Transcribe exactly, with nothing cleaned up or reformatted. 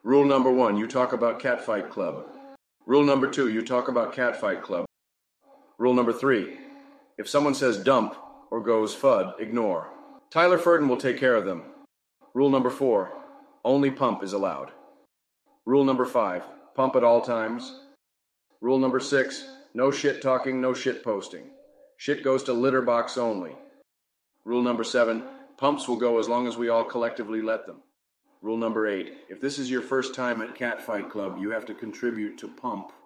Rule number one, you talk about Catfight Club. Rule number two, you talk about Catfight Club. Rule number three, if someone says dump or goes FUD, ignore. Tyler Furton will take care of them. Rule number four, only pump is allowed. Rule number five, pump at all times. Rule number six, no shit talking, no shit posting. Shit goes to litter box only. Rule number seven, pumps will go as long as we all collectively let them. Rule number eight, if this is your first time at Catfight Club, you have to contribute to pump.